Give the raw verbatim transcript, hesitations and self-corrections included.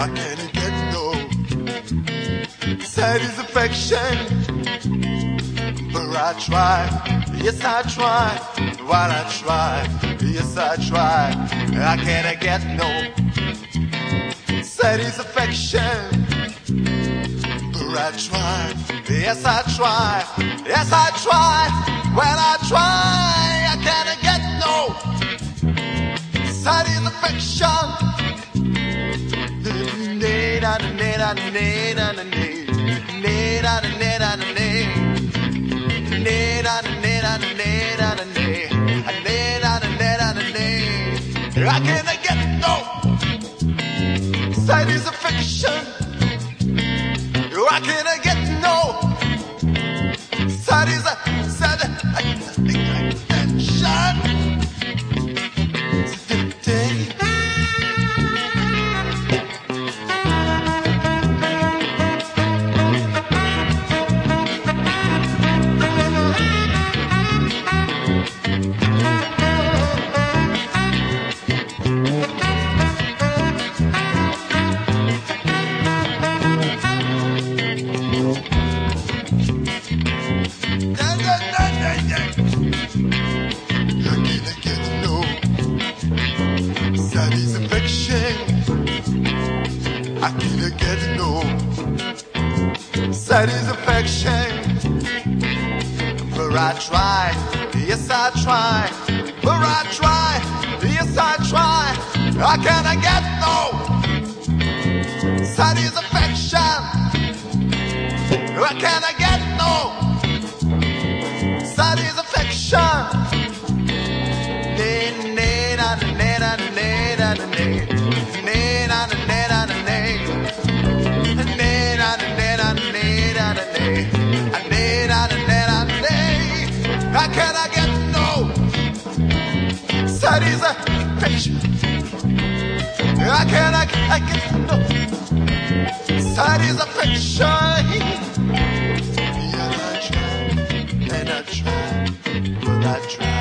I can't get no satisfaction. But I try, yes I try. While I try, yes I try, I can't get no satisfaction. But I try, yes I try, yes I try. When I try, I can't get no satisfaction. I can't get no satisfaction. I can't get no satisfaction. I can't get no satisfaction. But I try, yes I try. But I try, yes I try. I can't get no satisfaction. I can't get no satisfaction. I cannot get no satisfaction. I cannot I get no satisfaction. Yeah, I try and I try, but I try.